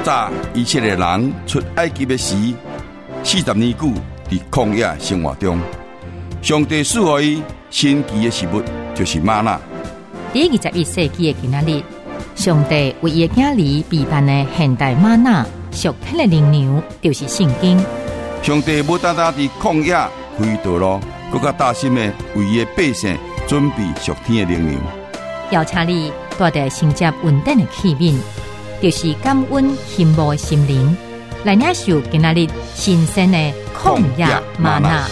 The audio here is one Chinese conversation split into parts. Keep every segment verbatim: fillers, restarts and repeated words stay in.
早以前的人出埃及的时，四十年久伫曠野生活中，上帝赐予伊神奇的食物，就是吗哪。 第二十一世纪的今仔日，上帝为伊的囝儿备办的现代吗哪属天的灵粮，就是圣经。 上帝无单单伫曠野开道路，更加大心的为伊的百姓准备属天的灵粮。 邀请你带着承接稳定的器皿，就是感恩羡慕的心灵，来领受今仔日新鲜的曠野嗎哪。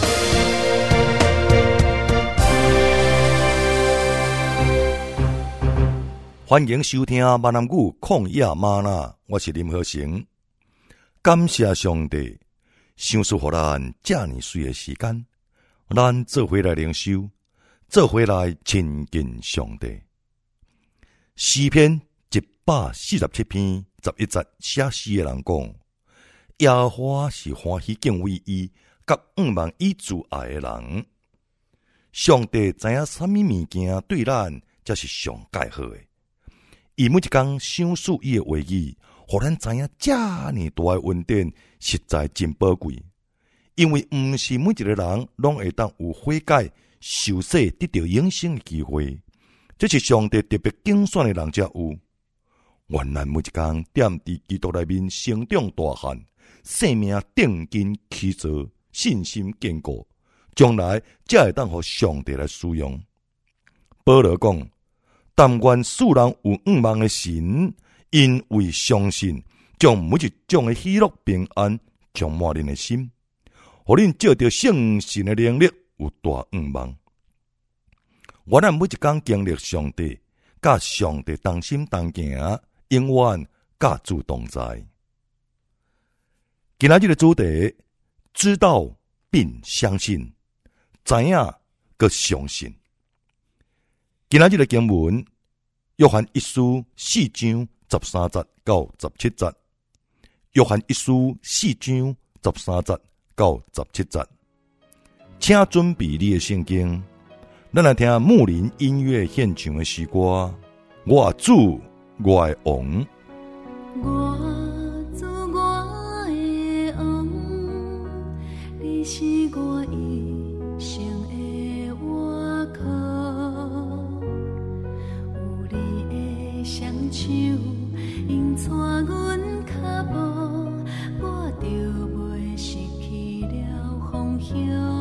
欢迎收听闽南語曠野嗎哪，我是林和成。感謝上帝，賞賜予咱這麼水的時間，咱做回來靈修，做回來親近上帝。詩篇一百四十七篇十一節寫詩的人講，耶和華是歡喜敬畏伊，甲仰望伊慈愛的人。上帝知影什麼物件對咱才是上介好的，伊每一天賞賜伊的話語，互咱知影這麼大的恩典實在真寶貴。因為毋是每一個人攏會當有悔改、受洗、得到永生的機會。這是上帝特別揀選的人才有。願咱每一天踮佇基督內面成長大漢，生命定根起造，信心堅固，將來才會當予上帝來使用。保羅講：但願世人有仰望的神，因為相信，將每一種的喜樂平安充滿恁的心，互恁照着聖神的能力有大仰望。我咱每一天經歷上帝，甲上帝同心同行，永遠甲主同在。今仔日的主題，知道並相信，知影佮相信。今仔日的經文，約翰一書四章十三節到十七節，約翰一書四章十三節到十七節，請準備你的聖經。咱來聽牧林音樂獻唱的詩歌，我主我的王。 我主我的王，你是我一生的倚靠，有你的雙手引帶阮腳步，我就袂失去了方向。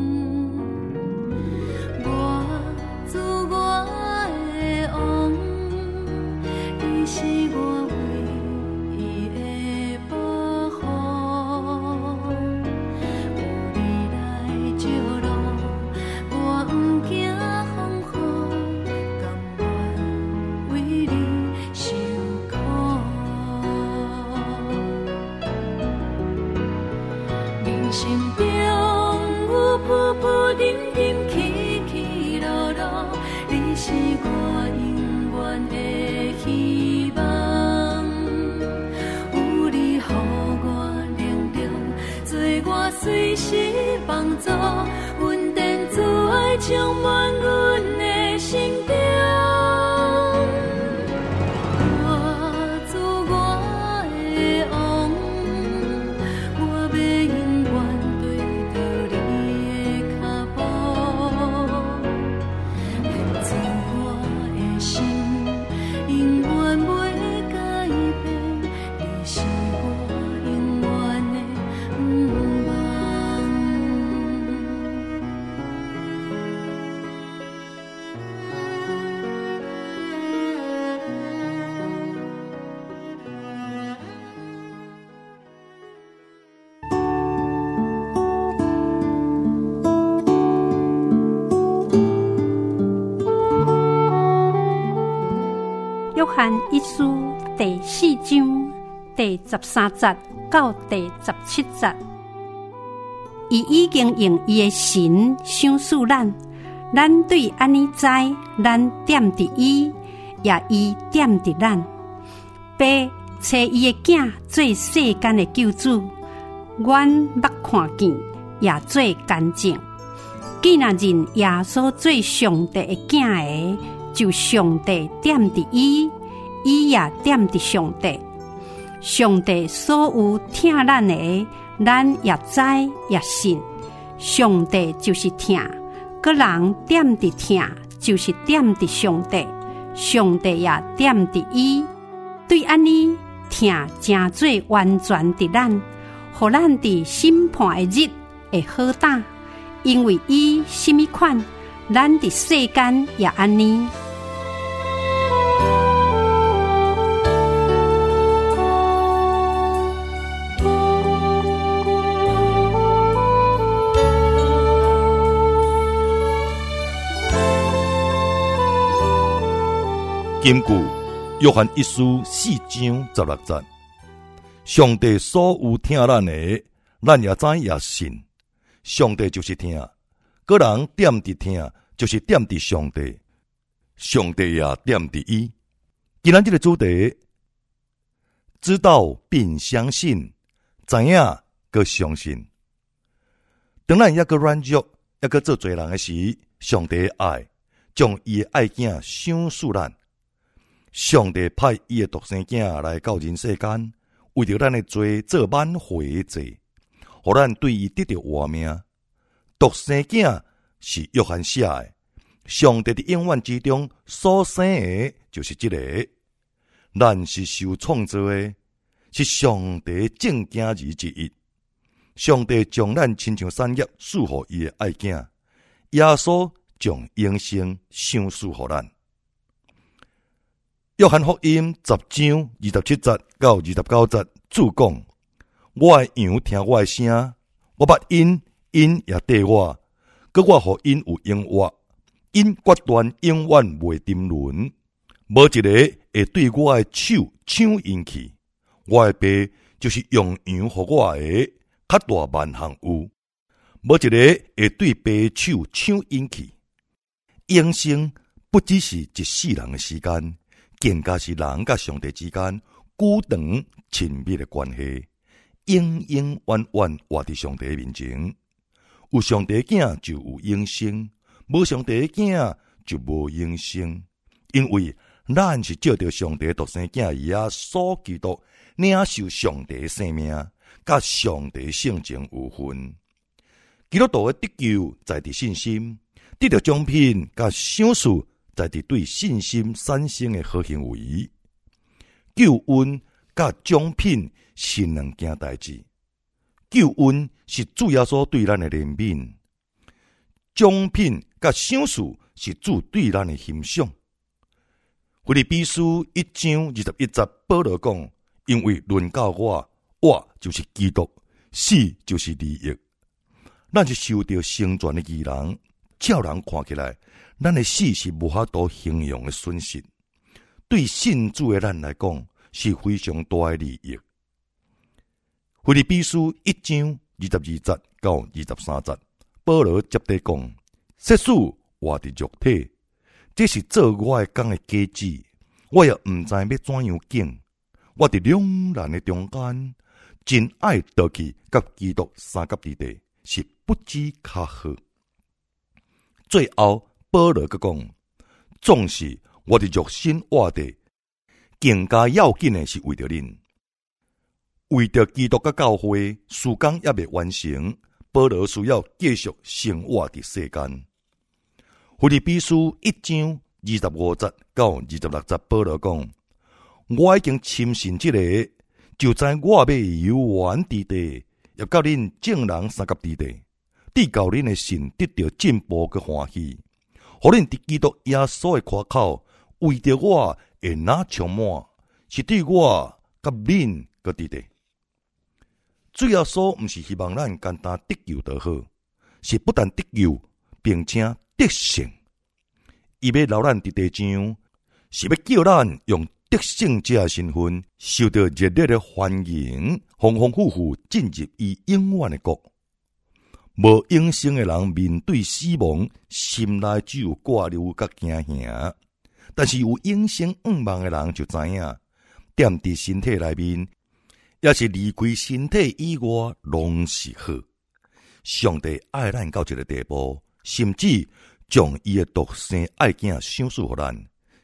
隨時幫助，穩定自愛充滿阮的心中。我主我的王，我要永遠對着你的腳步，獻出我的心，永遠袂改變，你是我永遠的約翰一書第四章第十三節到第十七節，伊已經用伊的神賞賜咱，咱對安尼知，咱點佇伊，也伊點佇咱。爸找伊的囝做世間的救主，阮捌看見，也做見證。既然認耶穌做上帝的囝的，就上帝點佇伊，伊也點佇上帝。 上帝所有疼咱的，咱也知也信。上帝就是疼，个人点伫疼，就是点伫上帝，上帝也点伫伊。对安尼，疼真做完全伫咱，互咱伫审判的日会好打。因为伊什么款，咱伫世间也安尼。 根據約翰一書四章十六節，上帝所有疼咱的，咱也知也信。上帝就是疼，個人點佇疼，就是點佇上帝，上帝也點佇伊。今日這個主題，知道並相信，知影佮相信。當咱抑個軟弱，抑個做罪人的時，上帝的愛將伊的愛子賞賜咱。上帝派伊的獨生子來到人世間，為着咱的罪做挽回祭，互咱對伊得到活命。獨生子是約翰寫的，上帝的永遠之中所生的，就是這個。咱是受創造的，是上帝正子兒之一。上帝將咱親像產業賜予伊的愛子，耶穌將永生賞賜予咱。約翰福音十章二十七節到二十九節，主講：我的羊聽我的聲，我捌因，因也跟我，閣我互因有永活，因決斷永遠袂沉淪。無一個會對我的手搶因去。我的爸就是用羊互我的，較大萬項有，無一個會對爸手搶因去。永生不只是一世人的時間。更加是人甲上帝之間久長親密的關係，永永遠遠活佇上帝面前。有上帝子就有永生，無上帝子就無永生。因為咱是照着上帝獨生子耶穌基督領受上帝的生命，甲上帝性情有分。基督徒的得救在佇信心，得到獎品甲賞賜。在佇對信心產生的好行為，救恩甲獎品是兩件代志。救恩是主耶穌對咱的憐憫，獎品甲賞賜是主對咱的欣賞。腓立比書一章二十一節，保羅講：因為論到我，我就是基督，死就是利益。咱是受到成全的義人，照人看起來。咱的死是無法度形容的損失，對信主的咱來講是非常大的利益。腓立比書一章二十二節到二十三節，保羅接地講：世事活佇肉體，這是做我的工的果子，我也毋知要怎樣行。我佇兩難的中間，真愛倒去甲基督三角地帶，是不知較好。最後。保羅閣講，總是我的肉身活地，更加要緊的是為着恁，為着基督甲教會，事工也未完成，保羅需要繼續生活佇世間。腓立比書一章二十五節到二十六節，保羅講：我已經深信這個，就知我要遊園之地，要到恁眾人三角之地，直到恁的心得到進步佮歡喜。互恁佇基督耶穌的誇口，為着我會哪充滿，是對我甲恁個地地。主耶穌毋是希望咱簡單得救就好，是不但得救，並且得勝。伊要留咱佇地上，是要叫咱用得勝者的身份，受到熱烈的歡迎，豐豐富富進入伊永遠的國。無永生的人面對死亡，心內只有掛慮甲驚嚇；但是有永生盼望的人就知影，踮佇身體內面，也是離開身體以外，攏是好。上帝愛咱到這個地步，甚至將伊的獨生愛子賞賜予咱，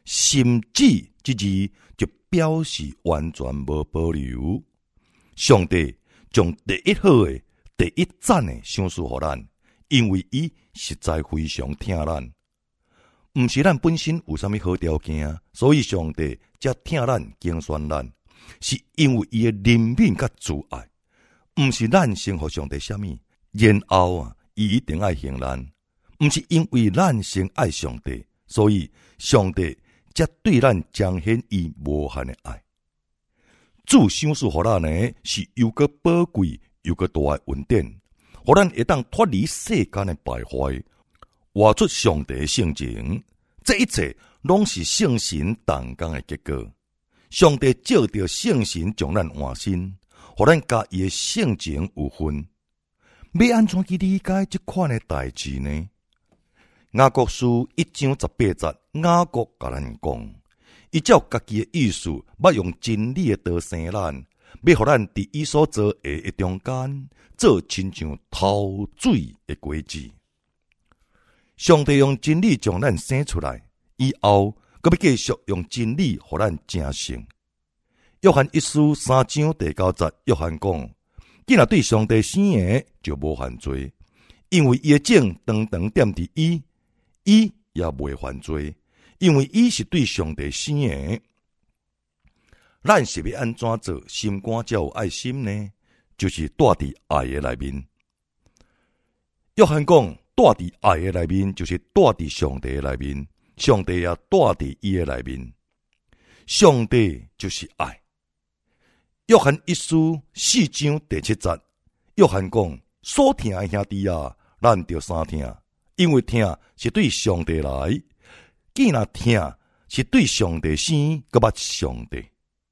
心志之字就表示完全无保留。上帝将第一好的、第一赞的赏赐予咱，因为伊实在非常疼咱。毋是咱本身有啥物好条件，所以上帝才疼咱、拣选咱，是因为伊的怜悯甲慈爱。毋是咱先互上帝啥物，然后啊，伊一定爱行咱。毋是因为咱先爱上帝，所以上帝才对咱彰显伊无限的爱。主赏赐互咱呢，是又个宝贵又个大的恩典，互咱会当脱离世间的败坏，活出上帝的性情。这一切拢是圣神同工的结果。上帝照着圣神将咱换新，互咱甲伊的性情有分。要安怎去理解这款的代志呢？雅各书一章十八节，雅各甲咱讲，伊照家己的意思，要用真理的道生咱，要互咱伫伊所做的中间，做亲像透水的果子。上帝用真理将咱生出来，以后阁要继续用真理互咱成圣。约翰一书三章第九节，约翰讲，既然对上帝生的，就无犯罪，因为伊的种长长踮伫伊。伊也袂犯罪，因为伊是对上帝生的。咱是要安怎做，心肝才有爱心呢？就是住伫爱的内面。约翰讲，住伫爱的内面，就是住伫上帝的内面，上帝也住伫伊的内面。上帝就是爱。约翰一书四章第七节，约翰讲，所听的兄弟啊，咱着三听。因为听是对上帝来，既然听是对上帝生，搁捌上帝。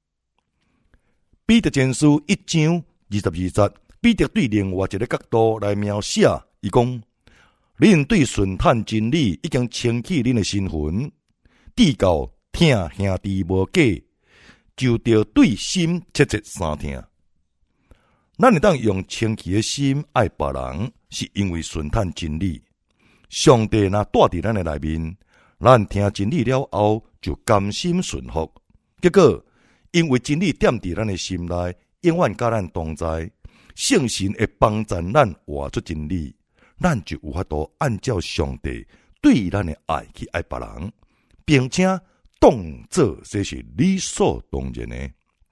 彼得前书一章二十二节，彼得对另外一个角度来描写，伊讲：恁对顺坦真理已经清起恁的身魂，至到听兄弟无假，就着对心切切三听。咱会当用清气的心爱别人，是因为顺坦真理。上帝若住伫咱的内面，咱听真理了后，就甘心顺服。结果，因为真理踮伫咱的心内，永远甲咱同在，圣神会帮助咱活出真理，咱就有法度按照上帝对咱的爱去爱别人，并且当作这是理所当然的。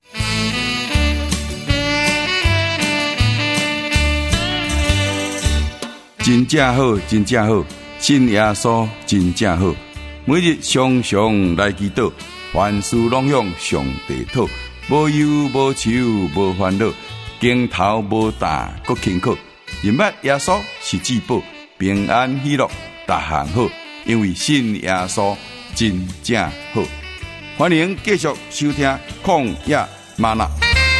真正好，真正好，信耶稣真正好。每日常常来祈祷，凡事拢向上帝讨，无忧无愁无烦恼，肩头无担搁轻巧。认捌耶稣是至宝，平安喜乐逐项好，因为信耶稣真正好。欢迎继续收听旷野嗎哪。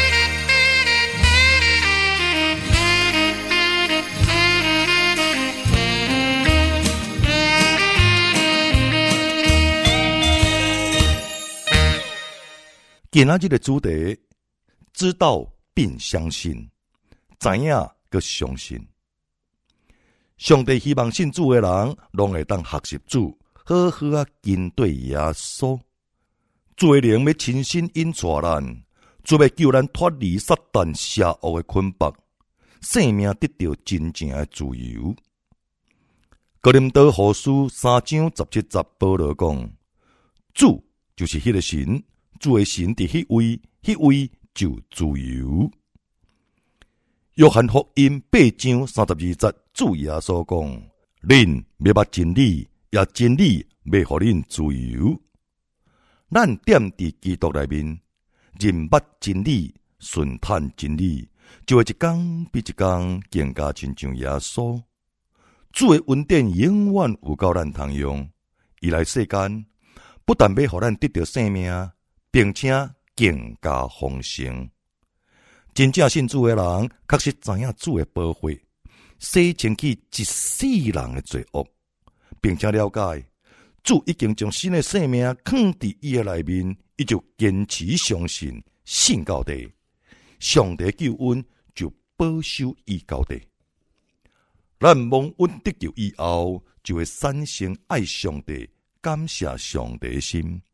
今仔日的主题，知道并相信，知影佮相信。上帝希望信主的人，拢会当学习主，好好啊跟对耶稣。主的灵要亲身引带咱，主要救咱脱离撒旦邪恶的捆绑，生命得到真正的自由。哥林多後書三章十七節，保羅講：主就是迄個神。主的神伫迄位，迄位就自由。約翰福音八章三十二節，主耶穌講：恁要捌真理，也真理要互恁自由。咱踮佇基督內面，認捌真理，順坦真理，就會一天比一天更加親像耶穌。主的恩典永遠有夠咱通用，伊來世間不但要互咱得到生命，並且更加豐盛。真正信主的人，確實知影主的寶血，洗清去一世人的罪惡，並且了解主已經將新的生命放佇伊的內面，伊就堅持相信，信到底，上帝救恩就保守伊到底。咱蒙恩得救以後，就會產生愛上帝、感謝上帝的心。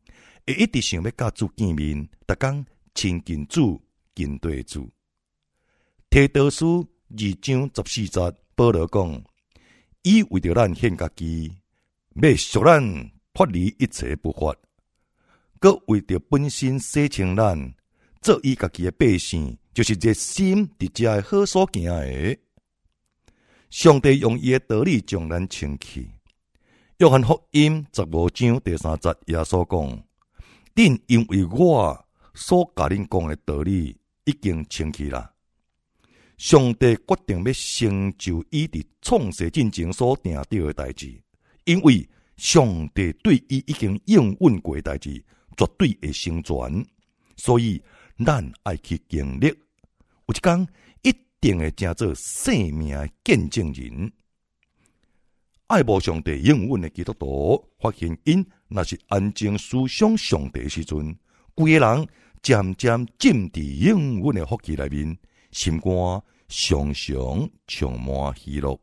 会一直想要甲主见面，逐工亲近主、近对主。提多书二章十四节，保罗讲：伊为着咱献家己，要赎咱脱离一切不法，佮为着本身洗清咱，做伊家己的百姓，就是热心伫遮的好所行的。上帝用伊的道理将咱清气。约翰福音十五章第三节，耶稣讲：恁因为我所甲恁讲的道理已经清气啦。上帝决定要成就伊伫创世之前所定定的代志，因为上帝对伊已经应允过的代志，绝对会成全。所以咱爱去经历，有一天一定会成做生命的见证人。爱慕上帝应允的基督徒，发现因若是安静思想上帝的时阵，规个人渐渐浸伫应允的福气内面，心肝常常充满喜乐。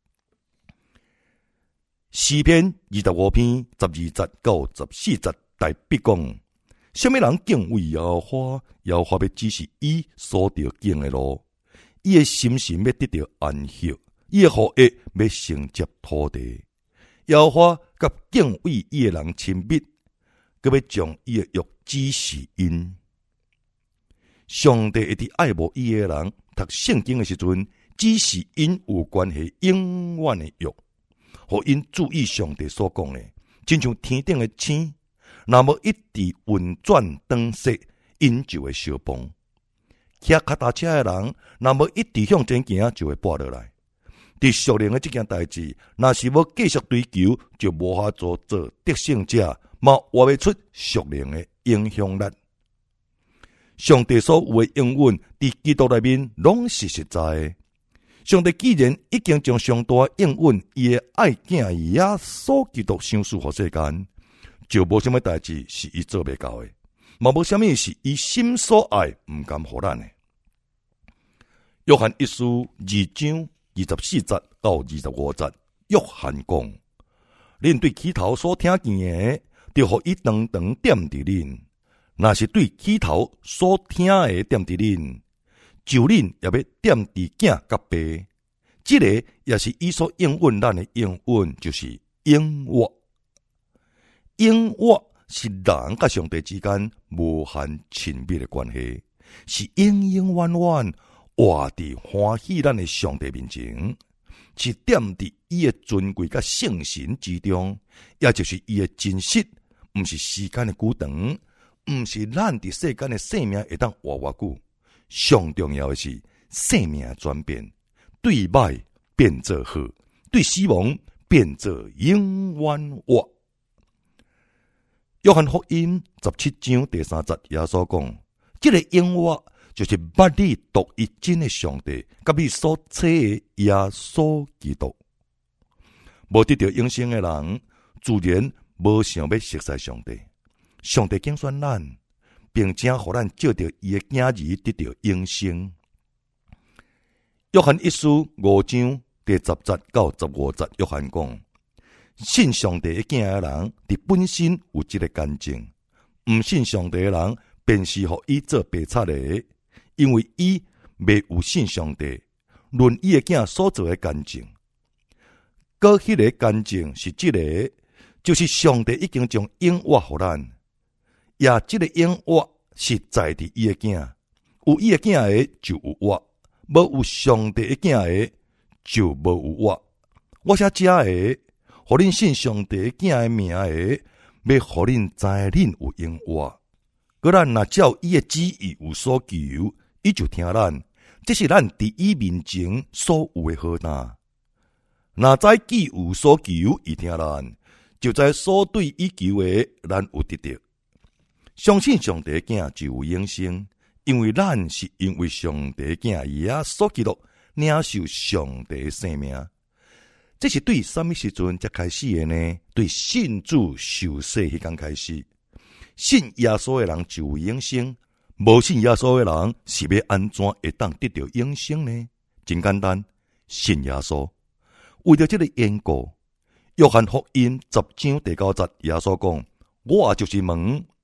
诗篇二十五篇十二节到十四节，大笔讲：什么人敬畏耶和华？耶和华要指示伊所着经的路，伊的心神要得到安息，伊的后裔要承接土地。耶和华甲敬畏伊的人亲密，佮要将伊的约指示因。上帝会伫爱慕伊的人读圣经的时阵，指示因有关系永远的约，互因注意上帝所讲的，亲像天顶的星，若无一直运转灯色，因就会烧崩。骑脚踏车的人，若无一直向前行，就会跌落来。伫属灵的这件代志，若是要继续追求，就无法做做得胜者，嘛活不出属灵的影响力。上帝所有的应允，伫基督内面拢是实在的。上帝既然已经将上大应允伊的爱子耶稣基督赏赐互世间，就无什么代志是伊做袂到的，嘛无什么是伊心所爱毋甘互咱的。约翰一书二章二十四节到二十五节，约翰讲：恁对起头所听见的，就互伊长长点伫恁。若是对起头所听的点伫恁，就恁也要点伫囝甲爸。这个也是伊所应允咱的应允，就是应约。应约是人甲上帝之间无限亲密的关系，是永永远远活伫欢喜咱的上帝面前，是点伫伊的尊贵甲圣神之中，也就是伊的真实，毋是时间的久长。毋是咱伫世间的生命会当活偌久，上重要的是生命的转变，对歹变做好，对死亡变做永远活。约翰福音十七章第三节，耶稣讲：这个永活就是捌你独一真的上帝，甲你所赐的耶稣基督。无得到永生的人，自然无想要熟悉上帝。上帝拣选咱，并且互咱照着伊的子儿得到永生。约翰一书五章第十节到十五节，约翰讲：信上帝的子的人，伫本身有这个干净；毋信上帝的人，便是互伊做白贼的，因为伊未有信上帝，论伊的子所做的干净。过迄个干净是这个，就是上帝已经将永活互咱。也这个永活是在伫伊的囝，有伊的囝的就有活，无有上帝的囝的就无有活。我写这个，互恁信上帝的囝的名的，要互恁知恁有永活。个咱若照伊的旨意有所求，伊就听咱，这是咱伫伊面前所有的好单。若知己有所求，伊听咱，就知所对伊求的，咱有得到。相信上帝的囝就有永生，因为咱是因为上帝的囝耶稣基督领受上帝的生命。这是对什么时阵才开始的呢？对信主受洗迄天开始。信耶稣的人就有永生，无信耶稣的人是要安怎会当得到永生呢？真简单，信耶稣。为了这个缘故，约翰福音十章第九节，耶稣讲：我就是门。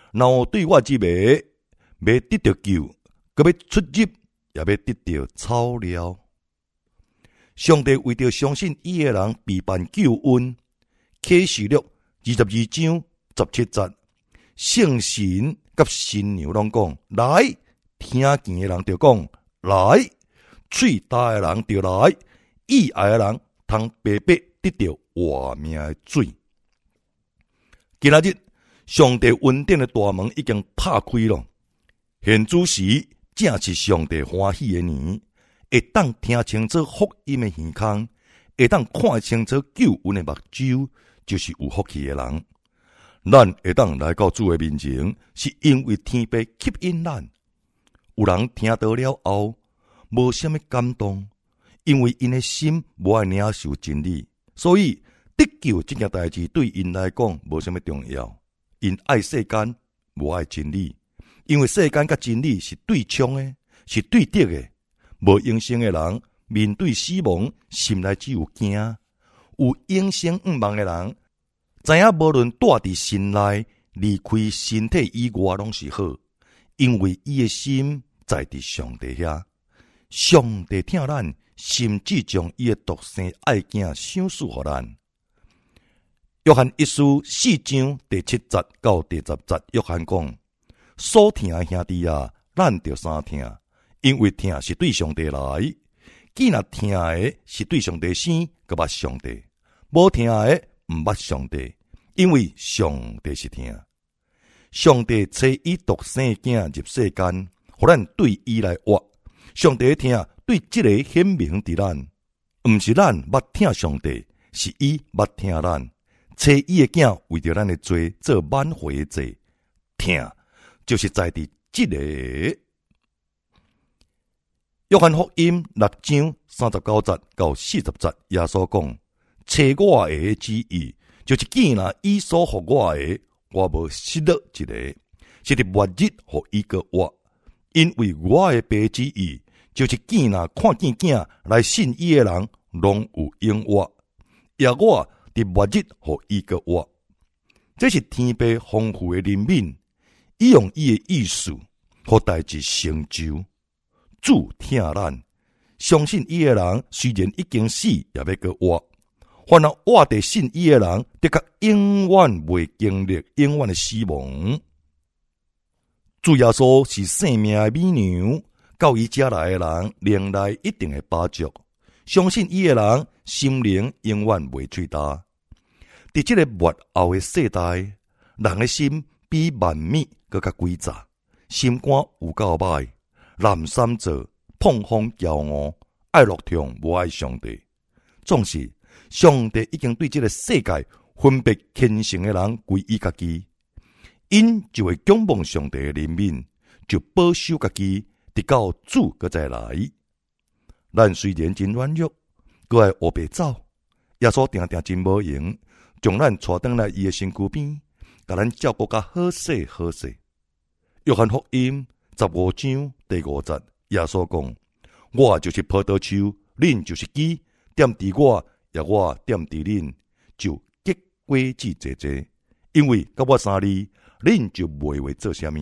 然后对我之迷，要得到救，佮要出入，也要得到草料。上帝为着相信伊的人备办救恩，启示录二十二章十七节，圣神甲新娘拢讲：来，听见的人就讲来，喙大的人就来，意爱的人通白白得到活命的水。今仔日，上帝恩典的大门已经拍开了，现主时正是上帝欢喜的年，会当听清楚福音的耳孔，会当看清楚救恩的目睭，就是有福气的人。咱会当来到主的面前，是因为天父吸引咱。有人听到了后，无什么感动，因为因的心无爱领受真理，所以得救这件代志对因来讲无什么重要。因爱世间，无爱真理，因为世间甲真理是对冲的，是对敌的。无永生的人面对死亡，心内只有惊；有永生毋望的人，知影无论住伫心内，离开身体以外拢是好，因为伊的心在伫上帝遐。上帝听咱，甚至将伊的独生爱子赏赐予咱。约翰一书四章第七节到第十节，约翰讲：所听的兄弟啊，咱着三听，因为听是对上帝来。既若听的是对上帝生，佮捌上帝；无听的毋捌上帝，因为上帝是听。上帝找伊独生子入世间，互咱对伊来活。上帝听对即个显明伫咱，毋是咱捌听上帝，是伊捌听咱。找伊的囝为着咱的罪做挽回的罪，听就是在伫即个。约翰福音六章三十九节到四十节，耶稣讲：找我的旨意，就是既然伊所互我的，我无失落一个，是伫末日互伊个我。因为我的爸旨意，就是既然看见囝来信伊的人，拢有永活，也我伫末日互伊个活。这是天父丰富的怜悯，伊用伊的意思，互代志成就。主听咱，相信伊的人虽然已经死，也要个活。凡那活伫信伊的人，得甲永远袂经历永远的死亡。主耶稣是生命的美娘，到伊遮来的人，灵内一定会饱足。相信伊的人，心灵永远袂吹焦。伫即个末后的世代，人的心比万米搁较诡诈，心肝有够歹，蓝三做，碰风骄傲，爱乐痛，无爱上帝。总是上帝已经对这个世界分别虔诚的人归依家己，因就会仰望上帝的怜悯，就保守家己，直到主搁再来。咱虽然真软弱，搁爱黑白走，耶稣定定真无用，将咱带转来伊的身躯边，甲咱照顾甲好势好势。约翰福音十五章第五节，耶稣讲：我就是葡萄树，恁就是枝，踮伫我，也我踮伫恁，就结果子济济。因为甲我相离，恁就袂会做啥物。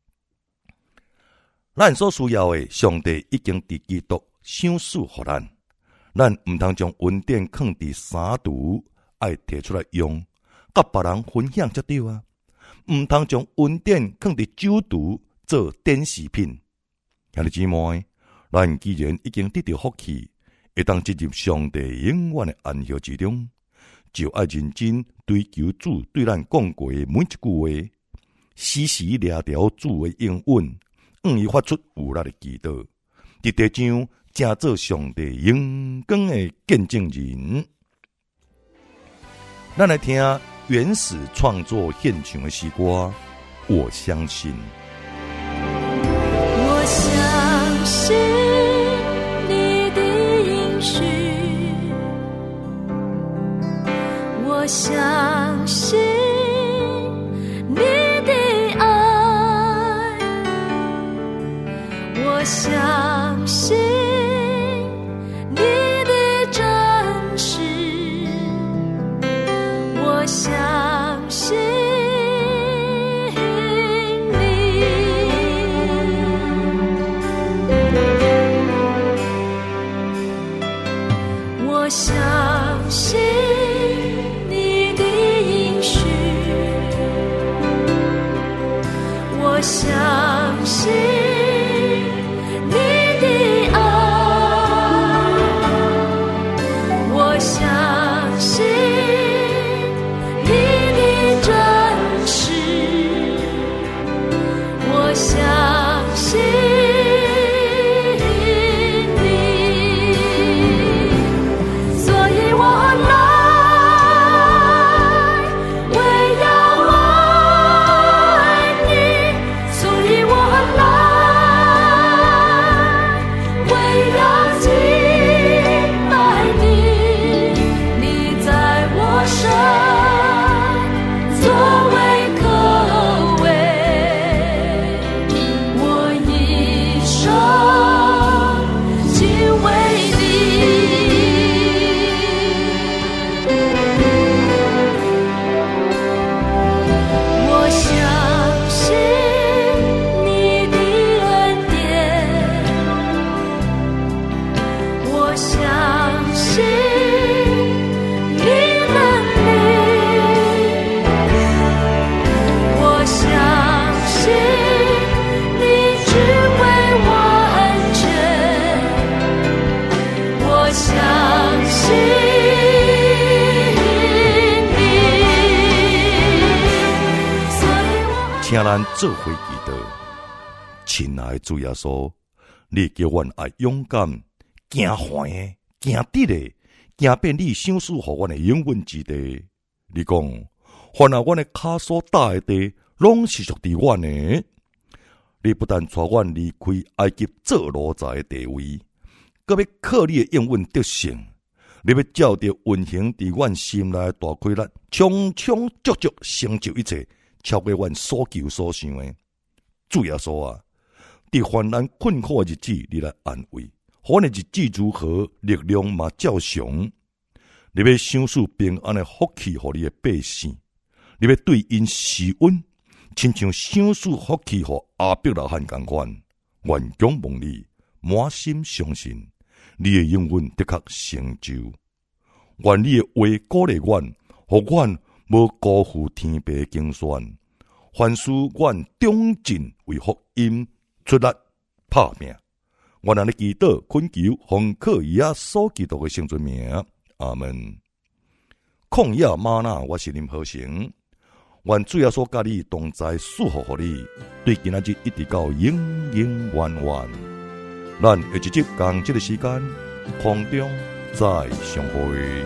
咱所需要的，上帝已经伫基督赏赐予咱。咱毋通将恩典放伫三途，爱摕出来用，甲别人分享才对啊！毋通将恩典放伫酒途做典饰品。兄弟姊妹，咱既然已经得到福气，会当进入上帝永远的安息之中，就爱认真追求主对咱讲过的每一句话，时时掠条主的应允，向伊发出有力的祈祷，伫地上正做上帝荣光的见证人。咱来听原始创作现场的诗歌，我相信。 我相信你的应许，我相信你的爱，我相信你的真实，我相信请咱做伙祈祷。亲爱的主耶稣，你叫阮爱勇敢、行欢的、行直的、行遍你想赐予阮的应允之地。你讲，凡啊，阮的脚所踏的地，拢是属于阮的。你不但带阮离开埃及做奴才的地位，搁要靠你的应允得胜。你要照着运行伫阮心内大开力，充充足足成就一切，超过阮所求所想的。主耶稣啊，伫患难困苦的日子，你来安慰；患难日子如何，力量嘛照常。你要赏赐平安的福气，互你的百姓；你要对因施恩，亲像赏赐福气互亚伯拉罕同款。愿仰望你，满心相信。你的应允的确成就，愿你的话鼓励阮，互阮无辜负天父的竞选，凡事阮忠尽为福音出力拍拼。愿安尼祈祷恳求，奉靠耶稣基督的圣尊名，阿门。旷野吗哪，我是林和成。愿主耶稣甲你同在，祝福互你，对今仔日一直到永永远远。咱下一集同这个时间空中再相会。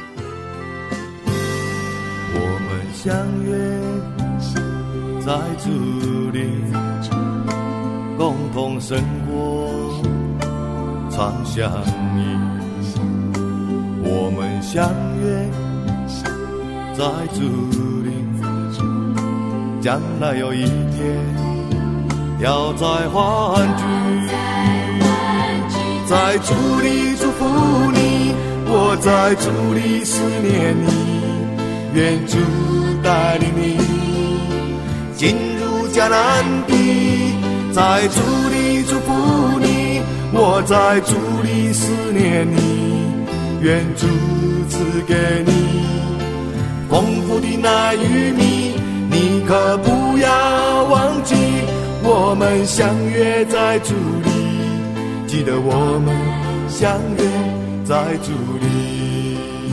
我们相约在主里，共同生活，常相依。我们相约在主里，将来有一天要再欢聚。在主里祝福你，我在主里思念你，愿主带领你进入迦南地。在主里祝福你，我在主里思念你，愿主赐给你丰富的奶与蜜。你可不要忘记，我们相约在主里，记得我们相约在主里。